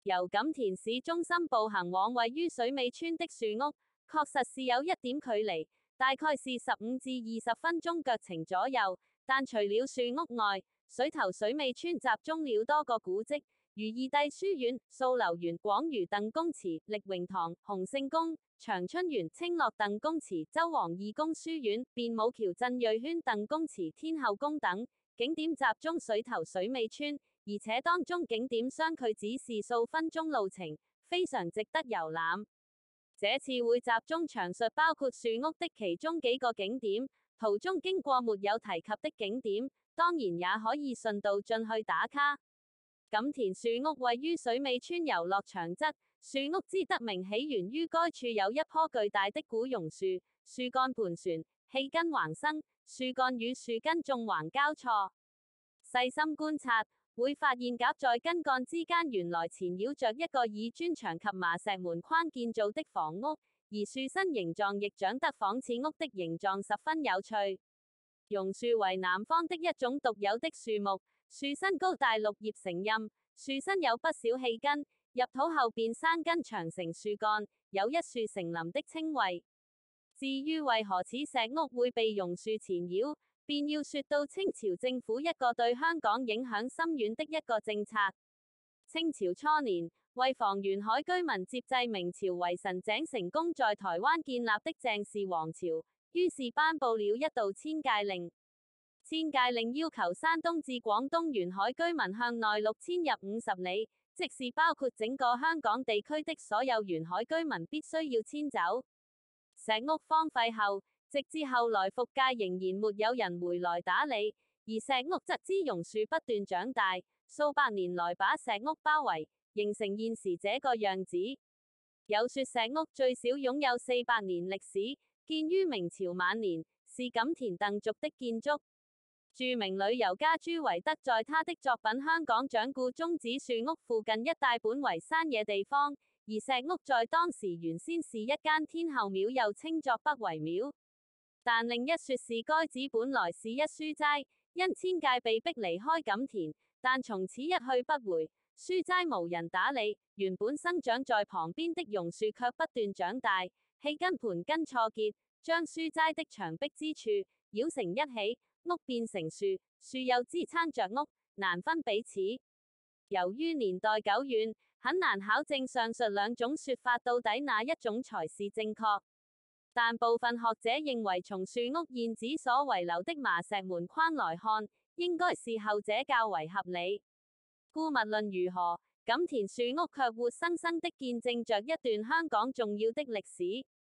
由錦田市中心步行往位於水尾村的樹屋，確實是有一點距離，大概是15至20分鐘腳程左右。但除了樹屋外，水頭水尾村集中了多個古蹟，如義帝書院、素樓園、廣儒鄧公祠、力榮堂、洪聖宮、長春園、清樂鄧公祠、周王義公書院、變武橋鎮銳軒鄧公祠、天后宮等景點集中水頭水尾村。而且當中景點相距只是數分鐘路程，非常值得遊覽。這次會集中詳述包括樹屋的其中幾個景點，途中經過沒有提及的景點，當然也可以順道進去打卡。錦田樹屋位於水尾村遊樂場側，樹屋之得名起源於該處有一棵巨大的古榕樹，樹幹盤旋，氣根橫生，樹幹與樹根縱橫交錯。細心觀察，會發現夾在根幹之間原來纏繞着一個以磚牆及麻石門框建造的房屋，而樹身形狀亦長得仿似屋的形狀，十分有趣。榕樹為南方的一種獨有的樹木，樹身高大，綠葉成蔭，樹身有不少氣根，入土後便生根長成樹幹，有一樹成林的稱謂。至於為何此石屋會被榕樹纏繞，便要說到清朝政府一個對香港影響深遠的一個政策。清朝初年，為防沿海居民接濟明朝為神井成功在台灣建立的鄭氏王朝，於是頒布了一道遷界令。遷界令要求山東至廣東沿海居民向內陸遷入50里，即是包括整個香港地區的所有沿海居民必須要遷走。石屋荒廢後，直至後來復界仍然沒有人回來打理，而石屋側枝榕樹不斷長大，數百年來把石屋包圍，形成現時這個樣子。有說石屋最少擁有400年歷史，建於明朝晚年，是錦田鄧族的建築。著名旅遊家朱維德在他的作品《香港掌故》中指樹屋附近一帶本為山野地方，而石屋在當時原先是一間天后廟，又稱作北圍廟。但另一說是該址本來是一書齋，因遷界被逼離開錦田，但從此一去不回，書齋無人打理，原本生長在旁邊的榕樹卻不斷長大，氣根盤根錯結，將書齋的牆壁之處繞成一起，屋變成樹，樹又支撐着屋，難分彼此。由於年代久遠，很難考證上述兩種說法到底哪一種才是正確。但部分學者認為，從樹屋現址所遺留的麻石門框來看，應該是後者較為合理。故無論如何，錦田樹屋卻活生生的見證着一段香港重要的歷史。